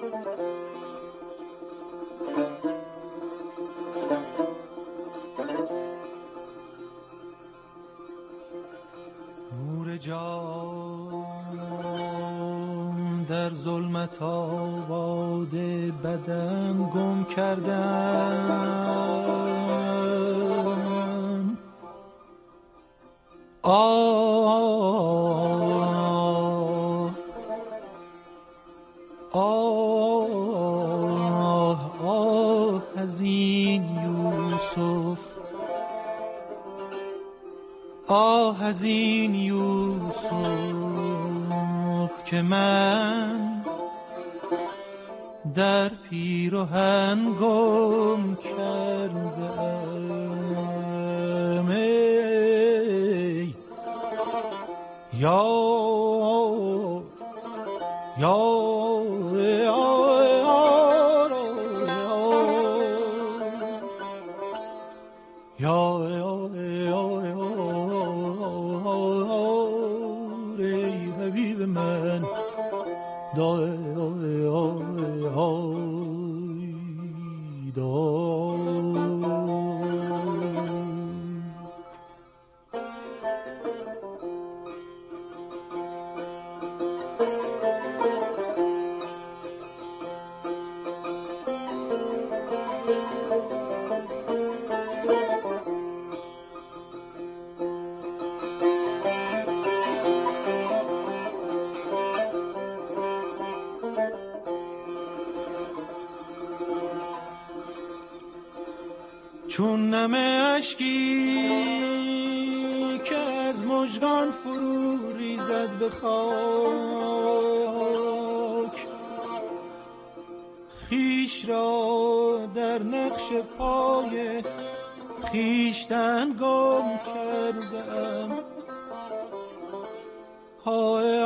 نور جان در ظلمت آباد بدن گم کردم. آه آه آه از این یوسف، آه از این یوسف که من در پیراهن گم کردم. ای یا حبیب من چون نم اشکی که از مژگان فرو ریزد به خاک، خویش را در نقش پای خویشتن گم کردم. های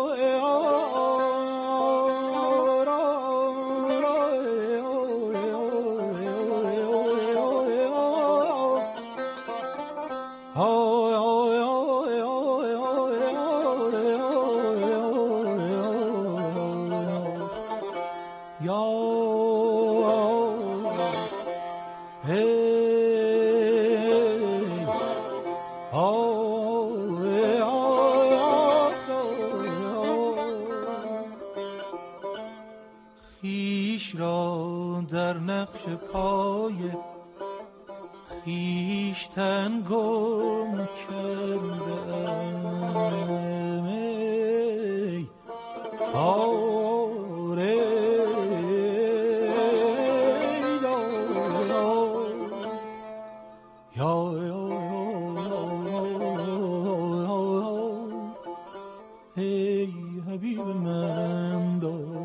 خویش را در نقش پای خویشتن گم کردم. ای آره ای حبیب من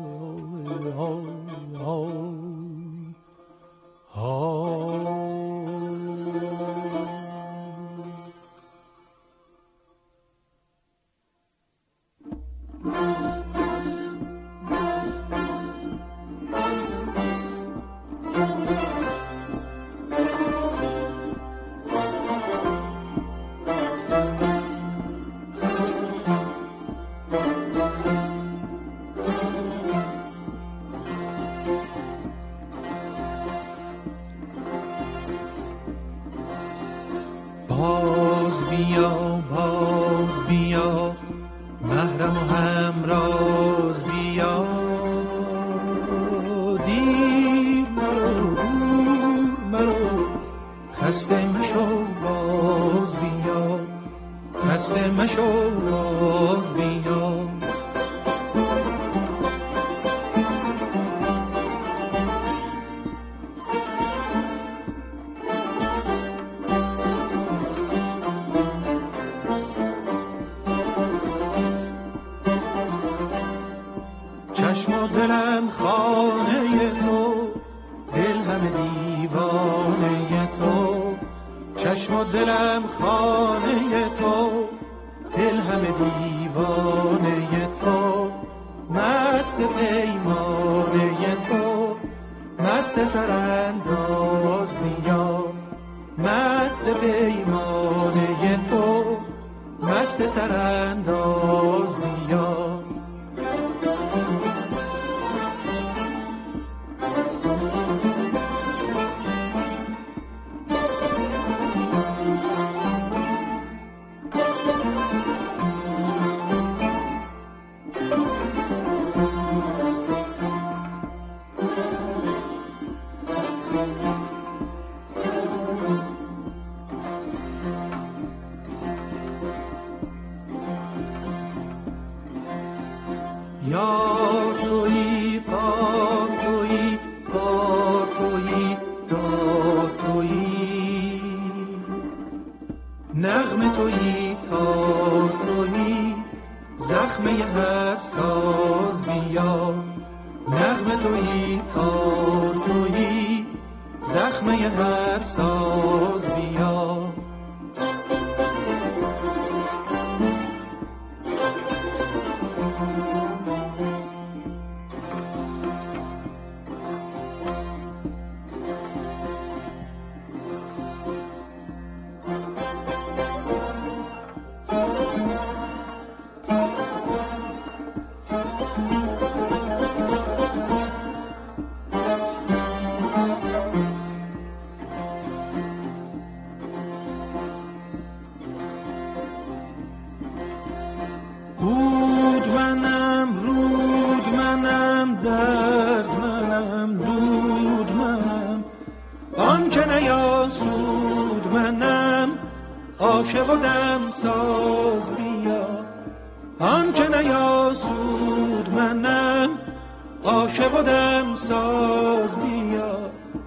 باز بیا محرم و همراز بیا، دیر مرو دور مرو خسته مشو باز بیا، خسته مشو باز بیا. چشم و دلم خانه تو، دل همه دیوانه تو. چشم و دلم خانه تو، دل همه دیوانه تو. مست پیمانه تو، مست سرانداز بیا. مست پیمانه تو، مست سرانداز بیا. یار تویی، پاک تویی، پاک تویی، دار تویی، نغمه تویی، تار تویی، زخمه هر ساز بیا. نغمه تویی، تار تویی، زخمه هر ساز بیا. بود منم، رود منم، درد منم، دود منم، آن که نیاسود منم، عاشق و دم ساز بیا. آن که نیاسود منم، عاشق و دم ساز بیا.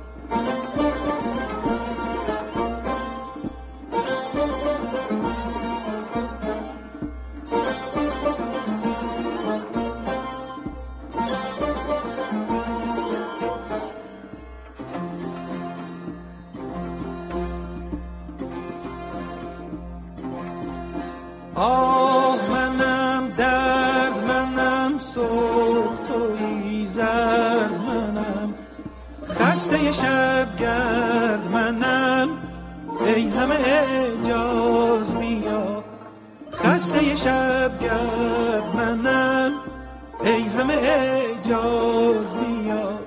آه منم، درد منم، سرخ تویی، زرد منم، خسته شب گرد منم، ای همه اعجاز بیا. خسته شب گرد منم، ای همه اعجاز بیا.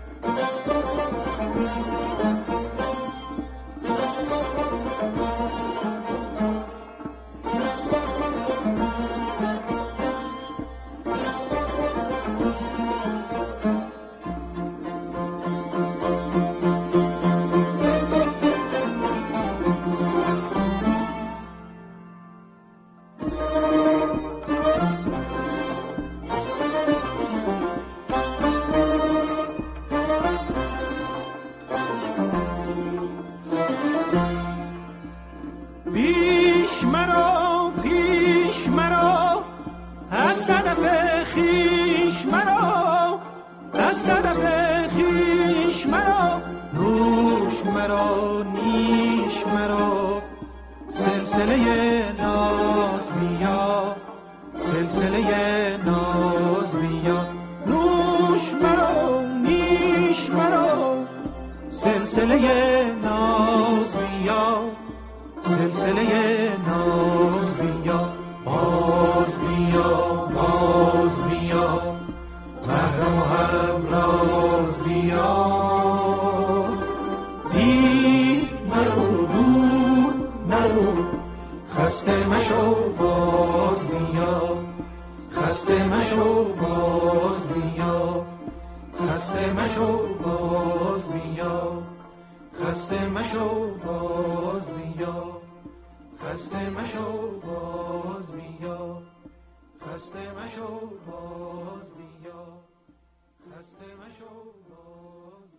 پیش مرا، پیش مرا، از صدف خویش مرا، از صدف خویش مرا، نوش مرا، نیش مرا، سلسله ناز بیا. سلسله ناز بیا. نوش مرا، نیش مرا، سلسله ناز بیا. سلسله ناز بیا. باز بیا، باز بیا، محرم و همراز بیا. دیر مرو، دور نرو، خسته مشو، باز بیا. خسته مشو، باز بیا. خسته مشو، باز بیا. خسته مشو، باز بیا. خسته مشو، باز بیا. خسته مشو، باز بیا. خسته مشو، باز